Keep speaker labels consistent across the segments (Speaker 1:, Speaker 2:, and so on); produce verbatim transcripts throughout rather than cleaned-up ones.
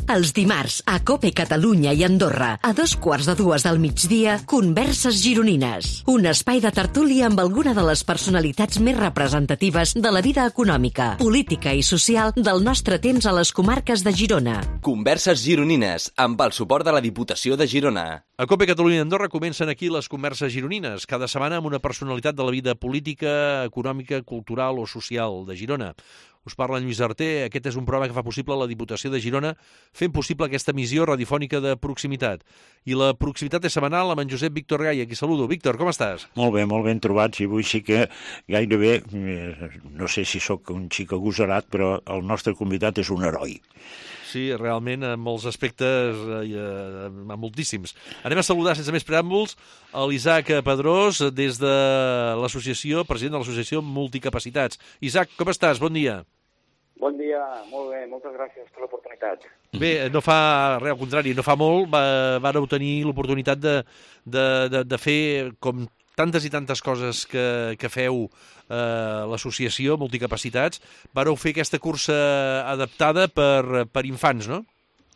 Speaker 1: Els dimarts, a COPE Catalunya i Andorra, a dos quarts de dues del migdia, Converses Gironines. Un espai de tertúlia amb alguna de les personalitats més representatives de la vida econòmica, política i social del nostre temps a les comarques de Girona.
Speaker 2: Converses Gironines, amb el suport de la Diputació de Girona.
Speaker 3: A COPE Catalunya i Andorra comencen aquí les Converses Gironines, cada setmana amb una personalitat de la vida política, econòmica, cultural o social de Girona. Us parla en Lluís Arter. Aquest és un programa que fa possible la Diputació de Girona, fent possible aquesta emissió radiofònica de proximitat. I la proximitat és setmanal amb en Josep Víctor Gai, a qui saludo. Víctor, com estàs?
Speaker 4: Molt bé, molt ben trobats, i avui sí que gairebé, no sé si sóc un xic agosarat, però el nostre convidat és un heroi.
Speaker 3: Sí, realment, en molts aspectes, eh, en moltíssims. Anem a saludar, sense més preàmbuls, a l'Isaac Pedrós, des de l'associació, president de l'associació Multicapacitats. Isaac, com estàs? Bon dia.
Speaker 5: Bon dia, molt bé, moltes gràcies per l'oportunitat.
Speaker 3: Bé, no fa res, al contrari, no fa molt, va, vàreu tenir l'oportunitat de, de, de, de fer, com tantes i tantes coses que, que feu eh, l'associació Multicapacitats, vàreu fer aquesta cursa adaptada per, per infants, no?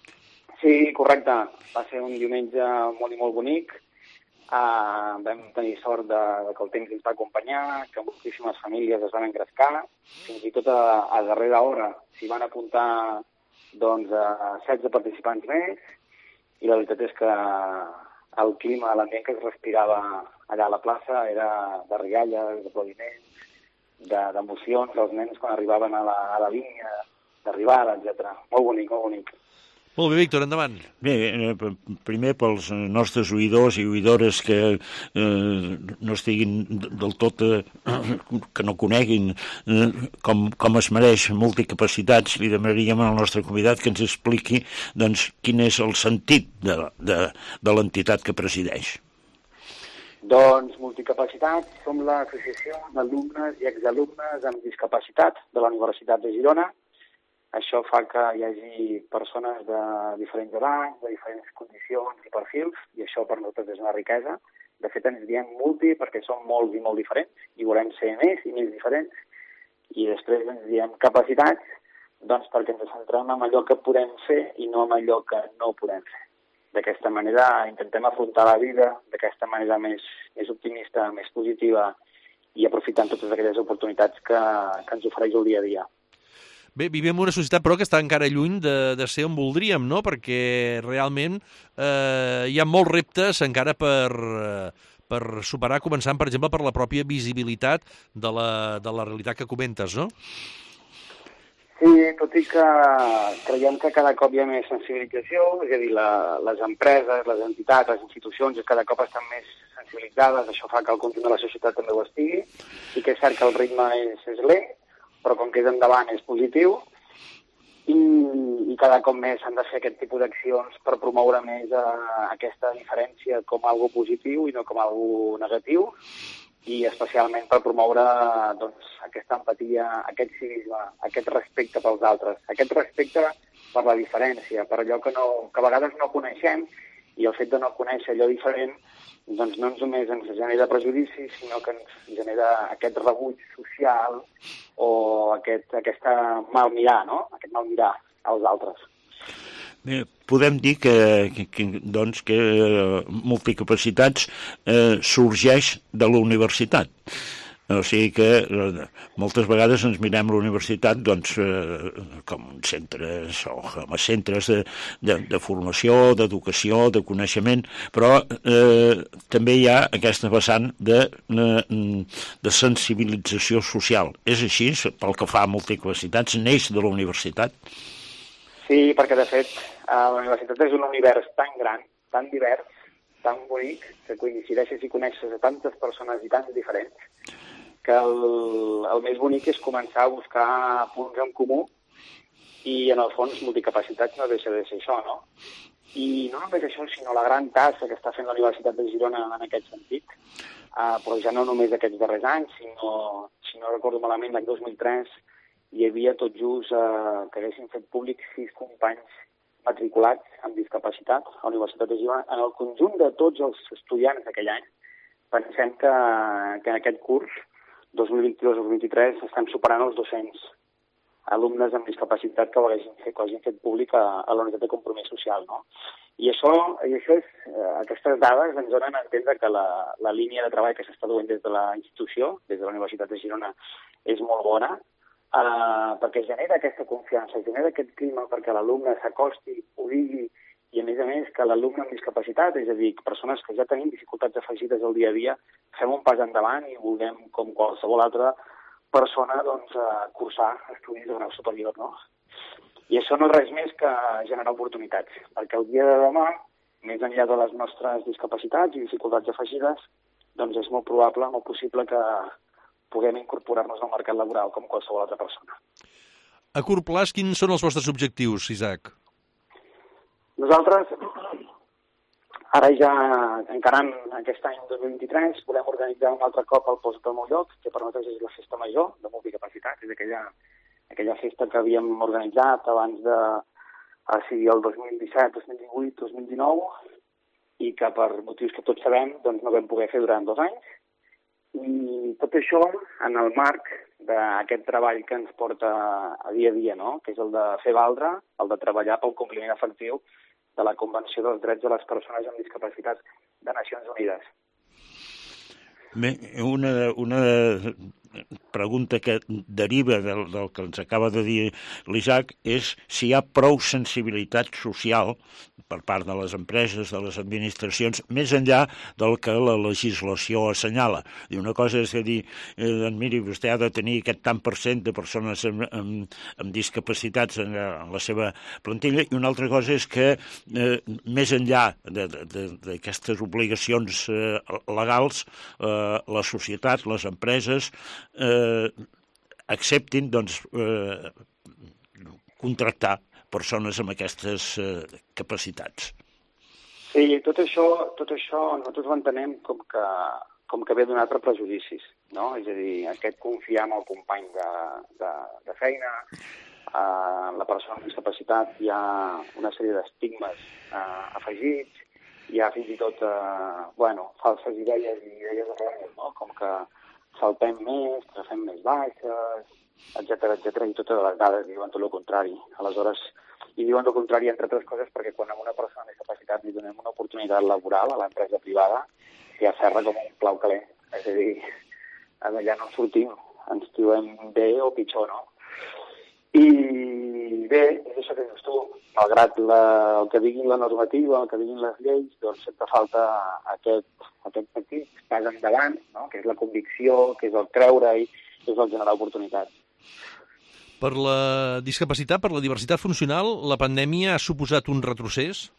Speaker 5: Sí, correcte. Va ser un diumenge molt i molt bonic. Uh, vam tenir sort de, de que el temps ens va acompanyar, que moltíssimes famílies es van engrescar, fins i tot a, a darrera hora s'hi van apuntar doncs, a setze participants més, i la veritat és que el clima, l'ambient que es respirava allà a la plaça era de rialles, d'aplaudiments, d'emocions dels nens quan arribaven a la, a la línia d'arribada, etcètera. Molt bonic, molt bonic.
Speaker 3: Molt bé, Víctor, endavant.
Speaker 4: Bé, primer pels nostres oïdors i oïdores que eh, no estiguin del tot, eh, que no coneguin eh, com, com es mereix Multicapacitats, li demanaríem al nostre convidat que ens expliqui doncs, quin és el sentit de, de, de l'entitat que presideix.
Speaker 5: Doncs Multicapacitats som l'associació d'alumnes i exalumnes amb discapacitat de la Universitat de Girona. Això fa que hi hagi persones de diferents edats, de diferents condicions i perfils, i això per nosaltres és una riquesa. De fet, ens diem multi perquè som molts i molt diferents, i volem ser més i més diferents. I després ens diem capacitats, doncs perquè ens centrem en allò que podem fer i no en allò que no podem fer. D'aquesta manera intentem afrontar la vida d'aquesta manera més, més optimista, més positiva, i aprofitant totes aquelles oportunitats que, que ens ofereix el dia a dia.
Speaker 3: Bé, vivim en una societat, però, que està encara lluny de, de ser on voldríem, no? Perquè realment eh, hi ha molts reptes encara per, per superar, començant, per exemple, per la pròpia visibilitat de la, de la realitat que comentes, no?
Speaker 5: Sí, tot i que creiem que cada cop hi ha més sensibilització, és a dir, la, les empreses, les entitats, les institucions cada cop estan més sensibilitzades, això fa que el conjunt de la societat també ho estigui, i que és cert que el ritme és, és lent, però com que és endavant és positiu, i, i cada cop més s'han de fer aquest tipus d'accions per promoure més eh, aquesta diferència com algo positiu i no com algo negatiu, i especialment per promoure doncs, aquesta empatia, aquest civisme, aquest respecte pels altres, aquest respecte per la diferència, per allò que, no, que a vegades no coneixem, i el fet de no conèixer allò diferent doncs no només ens genera prejudicis, sinó que ens genera aquest rebuig social o aquest, aquesta mal mirar, no? Aquest mal mirar als altres.
Speaker 4: Bé, podem dir que, que, que, doncs, que Multicapacitats eh, sorgeix de la universitat. O sigui que eh, moltes vegades ens mirem la universitat doncs, eh, com centres o com a centres de, de, de formació, d'educació, de coneixement, però eh, també hi ha aquesta vessant de, de, de sensibilització social. És així, pel que fa a Multicapacitats, neix de la universitat?
Speaker 5: Sí, perquè de fet la universitat és un univers tan gran, tan divers, tan bonic, que coincideixes i coneixes a tantes persones i tan diferents, que el, el més bonic és començar a buscar punts en comú, i en el fons Multicapacitats no deixa de ser això, no? I no només això, sinó la gran tasca que està fent la Universitat de Girona en aquest sentit, uh, però ja no només aquests darrers anys, sinó, si no recordo malament, l'any dos mil tres hi havia tot just uh, que haguessin fet públic sis companys matriculats amb discapacitat a la Universitat de Girona. En el conjunt de tots els estudiants d'aquell any, pensem que, que en aquest curs dos mil vint-i-dos dos mil vint-i-tres estem superant els dos-cents alumnes amb discapacitat que ho hagin fet, que ho hagin fet públic a, a la unitat de compromís social, no? I això, i això és, eh, aquestes dades ens donen a entendre que la, la línia de treball que s'està duent des de la institució, des de la Universitat de Girona, és molt bona, eh, perquè genera aquesta confiança, genera aquest clima perquè l'alumne s'acosti, ho digui, i a més a més que l'alumne amb discapacitat, és a dir, persones que ja tenim dificultats afegides al dia a dia, fem un pas endavant i vulguem, com qualsevol altra persona, doncs, eh, cursar estudis de grau superior, no? I això no és res més que generar oportunitats, perquè el dia de demà, més enllà de les nostres discapacitats i dificultats afegides, doncs és molt probable, molt possible que puguem incorporar-nos al mercat laboral com qualsevol altra persona.
Speaker 3: A curt plaç, quins són els vostres objectius, Isaac?
Speaker 5: Nosaltres, ara ja encarant aquest any dos mil vint-i-tres, volem organitzar un altre cop el Posa't al meu lloc, que per nosaltres és la festa major de multicapacitat, és aquella, aquella festa que havíem organitzat abans de, o sigui, el dos mil disset, dos mil divuit, dos mil dinou, i que per motius que tots sabem doncs no vam poder fer durant dos anys. I tot això en el marc d'aquest treball que ens porta a dia a dia, no? Que és el de fer valdre, el de treballar pel compliment efectiu de la Convenció dels Drets de les Persones amb Discapacitats de Nacions Unides.
Speaker 4: Bé, una, una pregunta que deriva del, del que ens acaba de dir l'Isaac és si hi ha prou sensibilitat social per part de les empreses, de les administracions, més enllà del que la legislació assenyala. I una cosa és dir, eh, doncs miri, vostè ha de tenir aquest tant per cent de persones amb, amb, amb discapacitats en, en la seva plantilla, i una altra cosa és que eh, més enllà d'aquestes obligacions eh, legals, eh, la societat, les empreses, eh, acceptin doncs, eh, contractar persones amb aquestes eh, capacitats.
Speaker 5: Sí, tot això, tot això nosaltres ho entenem com que, com que ve donar per prejudicis, no? És a dir, aquest confiar en el company de, de, de feina, eh, la persona amb discapacitat, hi ha una sèrie d'estigmes eh, afegits, hi ha fins i tot eh, bueno, falses idees i idees errònies, no? Com que saltem més, que fem més baixes, etcètera, etcètera, i totes les dades diuen tot el contrari. Aleshores, i diuen el contrari, entre altres coses, perquè quan a una persona amb discapacitat li donem una oportunitat laboral a l'empresa privada, s'hi aferra com un clau calent. És a dir, allà no sortim, ens trobem bé o pitjor, no? I bé, és això que dius tu, malgrat la, el que diguin la normativa, el que diguin les lleis, doncs sempre falta aquest, aquest petit pas endavant, no? Que és la convicció, que és el creure-hi, que és el generar oportunitats.
Speaker 3: Per la discapacitat, per la diversitat funcional, la pandèmia ha suposat un retrocés?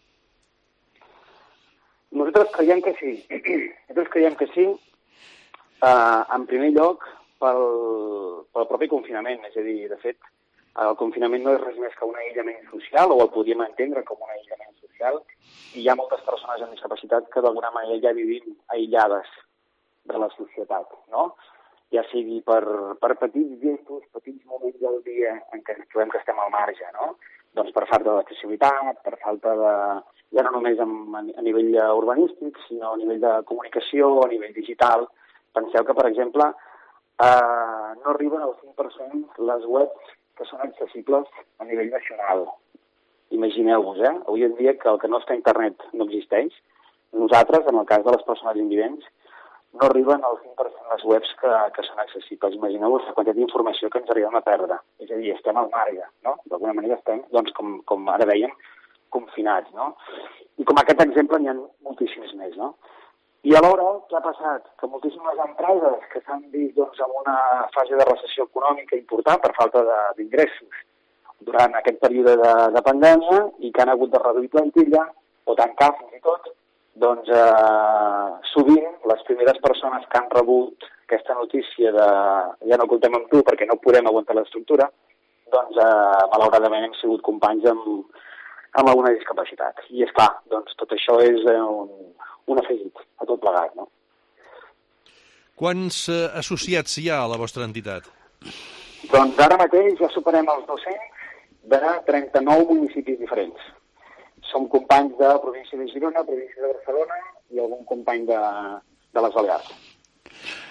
Speaker 5: Nosaltres creiem que sí. Nosaltres creiem que sí, eh, en primer lloc, pel, pel propi confinament. És a dir, de fet, el confinament no és res més que un aïllament social, o el podríem entendre com un aïllament social, i hi ha moltes persones amb discapacitat que d'alguna manera ja vivim aïllades de la societat, no? Ja sigui per, per petits gestos, petits moments del dia en què ens trobem que estem al marge, no? Doncs per falta d'accessibilitat, per falta de... ja no només amb, a nivell urbanístic, sinó a nivell de comunicació, a nivell digital. Penseu que, per exemple, eh, no arriben al cinc per cent les webs que són accessibles a nivell nacional. Imagineu-vos, eh? Avui en dia que el que no està a internet no existeix. Nosaltres, en el cas de les persones invidents, no arriben al cinc per cent les webs que, que són accessibles. Imagineu-vos la quantitat d'informació que ens arribem a perdre. És a dir, estem al marge, no? D'alguna manera estem, doncs, com, com ara dèiem, confinats, no? I com aquest exemple n'hi ha moltíssims més, no? I alhora, què ha passat? Que moltíssimes empreses que s'han vist doncs, en una fase de recessió econòmica important per falta d'ingressos durant aquest període de, de pandèmia i que han hagut de reduir plantilla o tancar fins i tot, doncs eh, sovint les primeres persones que han rebut aquesta notícia de ja no comptem amb tu perquè no podem aguantar l'estructura, doncs eh, malauradament hem sigut companys amb, amb alguna discapacitat. I és clar, doncs tot això és eh, un, un afegit a tot plegat, no?
Speaker 3: Quants eh, associats hi ha a la vostra entitat?
Speaker 5: Doncs ara mateix ja superem els dos-cents de trenta-nou municipis diferents. Som companys de província de Girona, província de Barcelona i algun company de, de les Balears.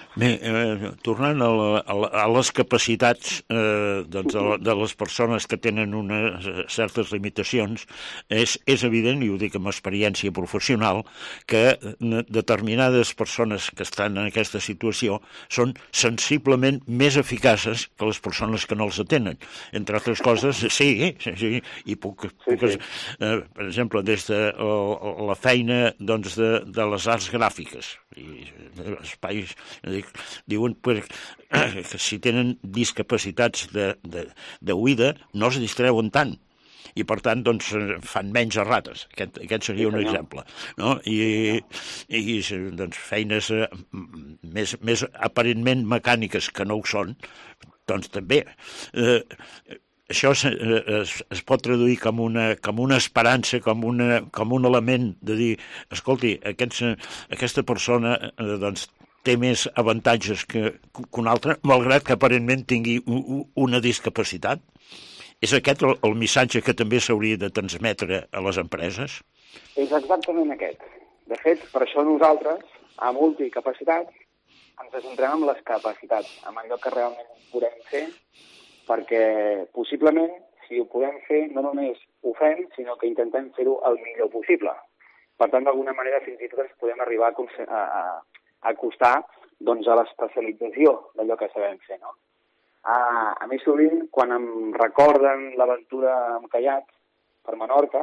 Speaker 4: Bé, eh, tornant a, la, a, la, a les capacitats eh, doncs de, la, de les persones que tenen unes certes limitacions, és, és evident, i ho dic amb experiència professional, que determinades persones que estan en aquesta situació són sensiblement més eficaces que les persones que no els atenen. Entre altres coses, sí, sí, sí i puc, puc sí, sí. Eh, per exemple, des de la, la feina doncs, de, de les arts gràfiques, i espais, dic, diuen pues, que si tenen discapacitats d'oïda no es distreuen tant i per tant doncs, fan menys errates. Aquest, aquest seria un exemple, no? I, i doncs, feines més, més aparentment mecàniques que no ho són, doncs també eh, això es, es, es pot traduir com una, com una esperança, com, una, com un element de dir, escolti, aquests, aquesta persona eh, doncs, té més avantatges que, que una altra, malgrat que aparentment tingui una discapacitat. És aquest el, el missatge que també s'hauria de transmetre a les empreses?
Speaker 5: És exactament aquest. De fet, per això nosaltres, a multicapacitats, ens centrem en les capacitats, en allò que realment podem fer, perquè possiblement, si ho podem fer, no només ho fem, sinó que intentem fer-ho el millor possible. Per tant, d'alguna manera, fins i tot ens podem arribar a, a, a acostar doncs, a l'especialització d'allò que sabem fer, no? A, a mi sovint, quan em recorden l'aventura amb caiac per Menorca,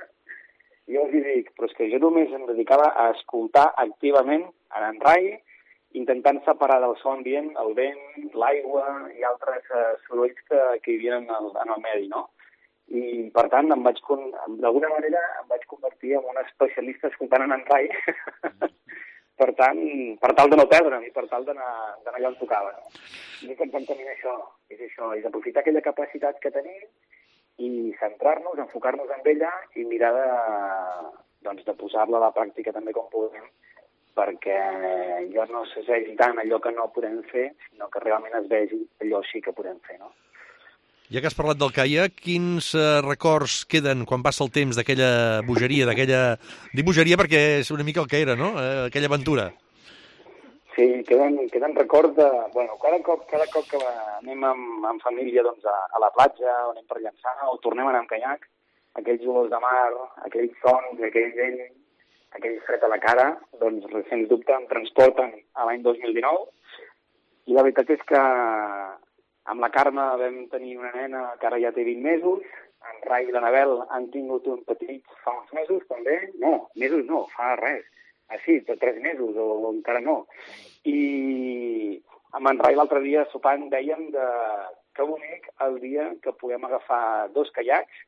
Speaker 5: jo els dic, però és que jo només em dedicava a escoltar activament en en Rai, intentant separar del so ambient el vent, l'aigua i altres uh, sorolls que, que hi havia en el, en el medi, no? I, per tant, em vaig, d'alguna manera, em vaig convertir en un especialista escoltant en en Rai, per tant, per tal de no perdre'm i per tal d'anar allà on tocava, no? I és exactament això, és això, és aprofitar aquella capacitat que tenim i centrar-nos, enfocar-nos en ella i mirar de, doncs, de posar-la a la pràctica també com podem, perquè jo no es vegi tant allò que no podem fer, sinó que realment es vegi allò sí que podem fer, no?
Speaker 3: Ja que has parlat del caiac, quins uh, records queden quan passa el temps d'aquella bogeria, d'aquella... Dic bogeria perquè és una mica el que era, no? Uh, aquella aventura.
Speaker 5: Sí, queden, queden records de... Bueno, cada cop, cada cop que anem amb, amb família doncs, a, a la platja, o anem per llançar, o tornem a anar amb caiac, aquells olors de mar, aquells sons, aquell vent, aquell fred a la cara, doncs, sens dubte, em transporten a l'any dos mil dinou, i la veritat és que amb la Carme vam tenir una nena que ara ja té vint mesos, en Rai i l'Anabel han tingut un petit fa uns mesos també, no, mesos no, fa res, ah sí, tres mesos o, o encara no. I amb en Rai l'altre dia sopant dèiem de que bonic el dia que podem agafar dos caiacs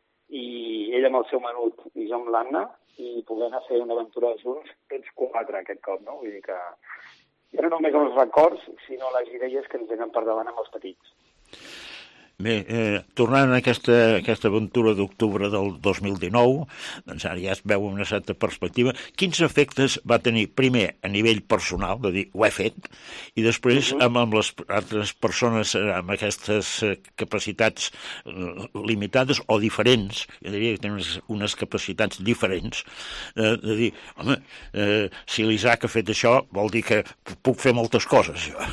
Speaker 5: i ell amb el seu menut i jo amb l'Anna i poder anar a fer una aventura junts, tots quatre aquest cop, no? Vull dir que ja no només els records, sinó les idees que ens venen per davant amb els petits.
Speaker 4: Bé, eh, tornant a aquesta, aquesta aventura d'octubre del dos mil dinou, doncs ara ja es veu una certa perspectiva, quins efectes va tenir, primer, a nivell personal, de dir, ho he fet, i després uh-huh. amb, amb les altres persones amb aquestes capacitats limitades o diferents, jo diria que tenen unes, unes capacitats diferents, eh, de dir, home, eh, si l'Isaac ha fet això, vol dir que puc fer moltes coses, jo.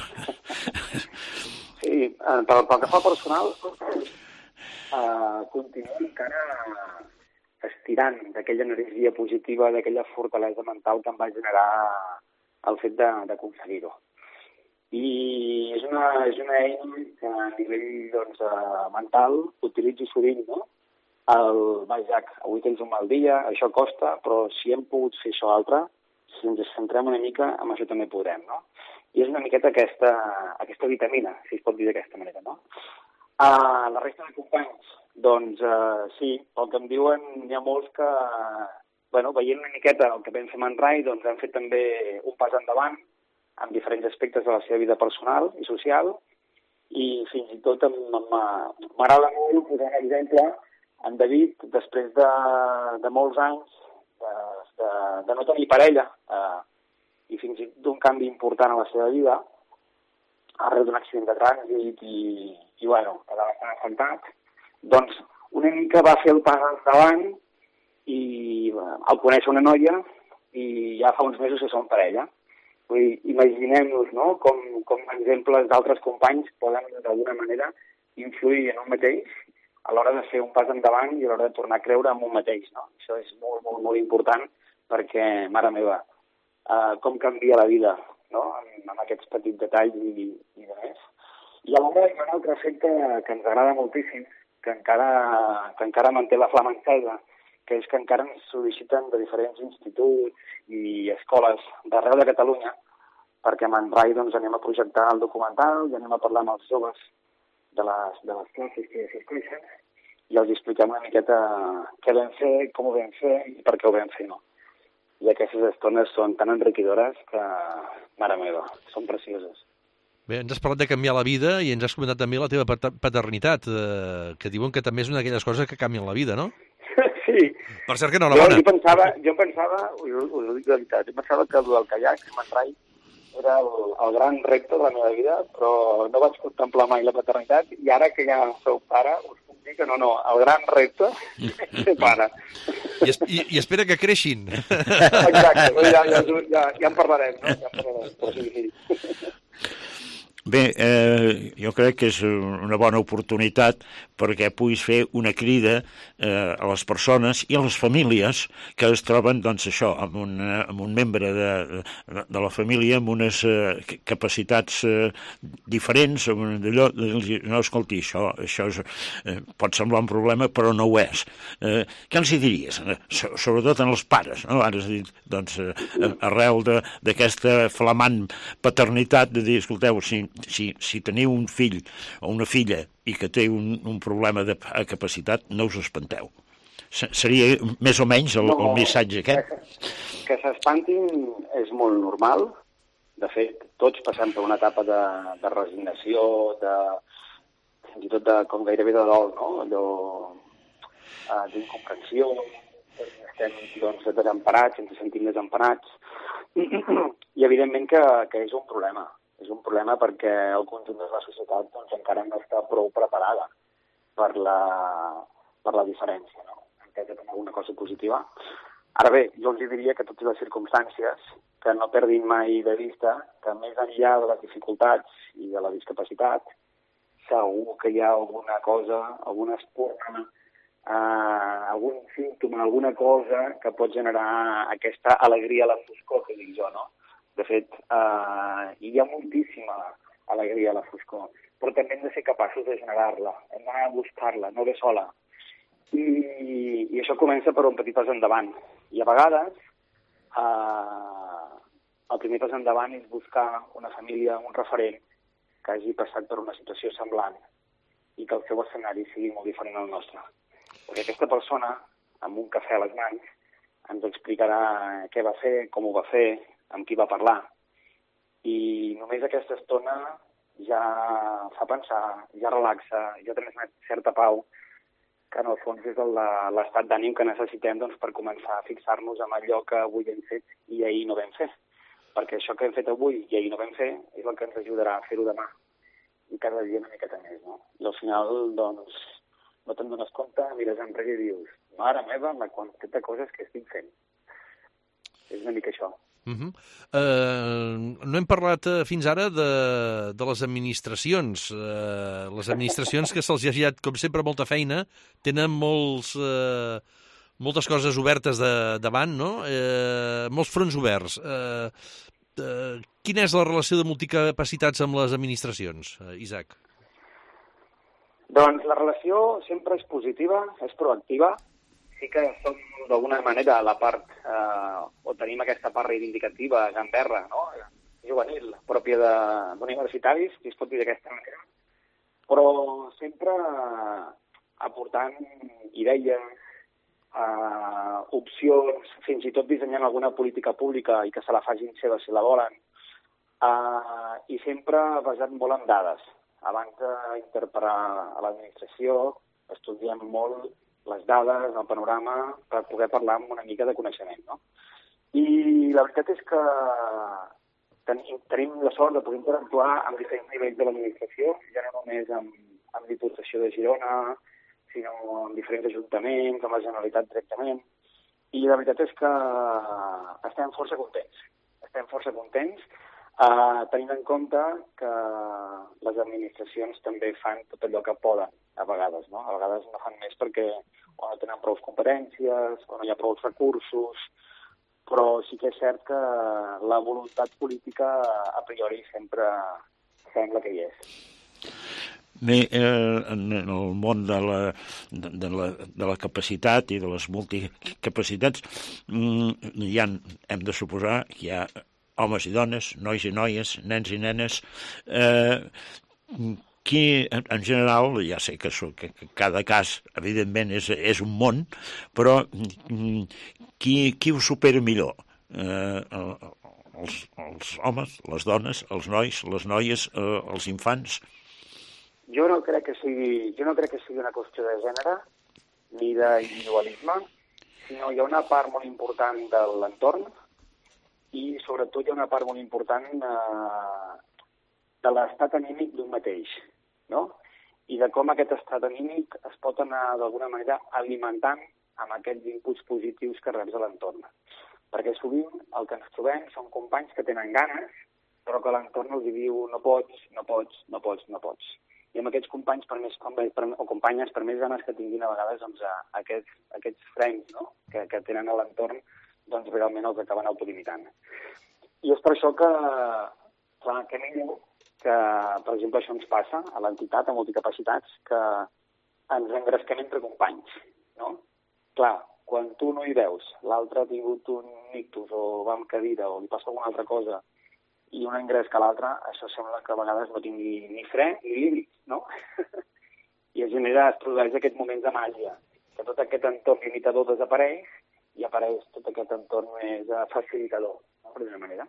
Speaker 5: Sí, pel, pel que fa personal, eh, continuo encara estirant d'aquella energia positiva, d'aquella fortalesa mental que em va generar el fet d'aconseguir-ho. I és una, és una eina que a nivell doncs, mental utilitzo sovint, no? El, va, Jack, avui tens un mal dia, això costa, però si hem pogut fer això altre, si ens centrem una mica, amb això també podrem, no? I és una miqueta aquesta, aquesta vitamina, si es pot dir d'aquesta manera, no? Uh, la resta de companys, doncs uh, sí, el que em diuen, n'hi ha molts que, bueno, veient una miqueta el que vam fer amb en Rai, doncs han fet també un pas endavant en diferents aspectes de la seva vida personal i social, i fins i tot m'agrada molt posar un exemple en David, després de, de molts anys de, de, de no tenir parella, uh, i fins i tot d'un canvi important a la seva vida, arrel d'un accident de trànsit i, i bueno, quedava bastant afectat, doncs una mica va fer el pas endavant i bueno, al conèixer una noia i ja fa uns mesos que som parella. Vull dir, imaginem-nos, no?, com, com exemples d'altres companys poden, d'alguna manera, influir en un mateix a l'hora de fer un pas endavant i a l'hora de tornar a creure en un mateix, no? Això és molt, molt, molt important perquè, mare meva, uh, com canvia la vida, no?, amb, amb aquests petits detalls i, i de més. I alhora hi ha un altre efecte que ens agrada moltíssim, que encara, que encara manté la flama encesa, que és que encara ens sol·liciten de diferents instituts i escoles d'arreu de Catalunya, perquè amb en Rai doncs, anem a projectar el documental i anem a parlar amb els joves de les, de les classes que assisteixen i els expliquem una miqueta què vam fer, com ho vam fer i per què ho vam fer, no? I aquestes estones són tan enriquidores que, mare meva, són precioses.
Speaker 3: Bé, ens has parlat de canviar la vida i ens has comentat també la teva paternitat, eh, que diuen que també és una d'aquelles coses que canvien la vida, no?
Speaker 5: Sí.
Speaker 3: Per cert que no, la bona.
Speaker 5: Jo, jo pensava, jo pensava, us, us ho dic de veritat, jo pensava que el del caiac, amb en Rai, era el, el gran repte de la meva vida, però no vaig contemplar mai la paternitat i ara que ja sou pare us puc dir que no, no, el gran repte és ser pare.
Speaker 3: I, es, i, I espera que creixin.
Speaker 5: Exacte, ja, ja, ja, ja en parlarem, no? Ja en parlarem, però sí, sí.
Speaker 4: Bé, eh, jo crec que és una bona oportunitat perquè puguis fer una crida eh, a les persones i a les famílies que es troben, doncs, això, amb un, amb un membre de, de la família amb unes eh, capacitats eh, diferents, d'allò, no, escolti, això, això és, eh, pot semblar un problema, però no ho és. Eh, què els hi diries? Sobretot en els pares, no? Ara has dit, doncs, eh, arrel d'aquesta flamant paternitat, de dir, escolteu, si Si, si teniu un fill o una filla i que té un, un problema de capacitat, no us espanteu. Seria més o menys el, no, el missatge aquest?
Speaker 5: Que, que s'espantin és molt normal. De fet, tots passem per una etapa de, de resignació, de, fins i tot de, com gairebé de dol, no? Allò, uh, d'incomprensió, estem doncs, desemparats, ens sentim desemparats, i evidentment que, que és un problema. És un problema perquè el conjunt de la societat doncs, encara no està prou preparada per la, per la diferència, no? Entesa com alguna cosa positiva. Ara bé, jo els diria que totes les circumstàncies, que no perdin mai de vista que més enllà de les dificultats i de la discapacitat, segur que hi ha alguna cosa, alguna espurna, eh, algun símptoma, alguna cosa que pot generar aquesta alegria a la foscor, que dic jo, no? De fet, eh, hi ha moltíssima alegria a la foscor, però també hem de ser capaços de generar-la, hem d'anar a buscar-la, no ve sola. I, I això comença per un petit pas endavant. I a vegades, eh, el primer pas endavant és buscar una família, un referent, que hagi passat per una situació semblant i que el seu escenari sigui molt diferent al nostre. Perquè aquesta persona, amb un cafè a les mans, ens explicarà què va fer, com ho va fer, amb qui va parlar, i només aquesta estona ja fa pensar, ja relaxa, ja transmet certa pau, que en el fons és l'estat d'ànim que necessitem doncs, per començar a fixar-nos en allò que avui hem fet i ahir no vam fer. Perquè això que hem fet avui i ahir no vam fer és el que ens ajudarà a fer-ho demà, i cada dia una miqueta més, no? I al final, doncs, no te'n dones compte, mires enrere i dius, mare meva, la quantitat de coses que estic fent. És una mica això.
Speaker 3: Uh -huh. uh, no hem parlat uh, fins ara de, de les administracions. Uh, les administracions que se'ls ha girat, com sempre, molta feina, tenen molts, uh, moltes coses obertes de, davant, no? Uh, molts fronts oberts. Uh, uh, quina és la relació de multicapacitats amb les administracions, uh, Isaac?
Speaker 5: Doncs la relació sempre és positiva, és proactiva. Sí que som, d'alguna manera, a la part, eh, o tenim aquesta part reivindicativa, gamberra, no? Juvenil, pròpia d'universitaris, si es pot dir d'aquesta manera, però sempre aportant idees, eh, opcions, fins i tot dissenyant alguna política pública i que se la facin seva si la volen, eh, i sempre basat molt en dades. Abans d'interpretar a l'administració, estudiem molt les dades, el panorama, per poder parlar amb una mica de coneixement, no? I la veritat és que tenim, tenim la sort de poder interactuar amb diferents nivells de l'administració, ja no només amb, amb Diputació de Girona, sinó amb diferents ajuntaments, amb la Generalitat directament, i la veritat és que estem força contents. estem força contents, eh, tenint en compte que les administracions també fan tot allò que poden, a vegades, no? A vegades no fan més perquè o no tenen prou competències, o no hi ha prou recursos, però sí que és cert que la voluntat política a priori sempre sembla que hi és.
Speaker 4: Bé, eh, en el món de la, de, la, de la capacitat i de les multicapacitats mm, hi ha, hem de suposar que hi ha homes i dones, nois i noies, nens i nenes, eh, qui, en general, ja sé que, que, que cada cas, evidentment, és, és un món, però qui, qui ho supera millor? Eh, els, els homes, les dones, els nois, les noies, eh, els infants?
Speaker 5: Jo no crec que sigui, jo no crec que sigui una qüestió de gènere ni d'individualisme, sinó hi ha una part molt important de l'entorn i sobretot hi ha una part molt important eh, de l'estat anímic d'un mateix, no? I de com aquest estat anímic es pot anar d'alguna manera alimentant amb aquests inputs positius que reps de l'entorn. Perquè sovint el que ens trobem són companys que tenen ganes, però que l'entorn els diu no pots, no pots, no pots, no pots. I amb aquests companys per més, per, o companyes, per més ganes que tinguin a vegades, doncs, a, aquests, aquests frens, no? que, que tenen a l'entorn, doncs realment els acaben autolimitant. I és per això que, clar, que ningú, que, per exemple, això ens passa a l'entitat, a multicapacitats, que ens engresquem entre companys, no? Clar, quan tu no hi veus, l'altre ha tingut un ictus o va amb cadira o li passa alguna altra cosa i un engresca a l'altre, això sembla que a vegades no tingui ni fre ni límits, no? I es genera, es produeix aquests moments de màgia, que tot aquest entorn limitador desapareix i apareix tot aquest entorn més facilitador, no? Per d'una manera.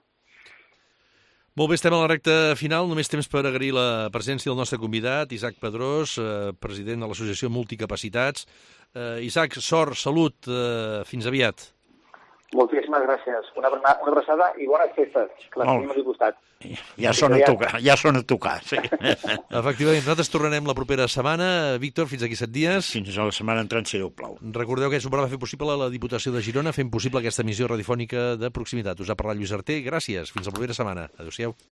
Speaker 3: Molt bé, estem a la recta final. Només temps per agrair la presència del nostre convidat, Isaac Pedrós, eh, president de l'Associació Multicapacitats. Eh, Isaac, sort, salut, eh, fins aviat.
Speaker 5: Moltíssimes gràcies. Una, una abraçada i bones festes, que les tenim al costat.
Speaker 4: Ja són a tocar, ja són a tocar, sí.
Speaker 3: Efectivament, nosaltres tornarem la propera setmana. Víctor, fins aquí set dies.
Speaker 4: Fins a la setmana entrant, si Déu plau.
Speaker 3: Recordeu que és un programa fet possible a la Diputació de Girona, fent possible aquesta emissió radiofònica de proximitat. Us ha parlat Lluís Arter. Gràcies. Fins la propera setmana. Adéu-siau.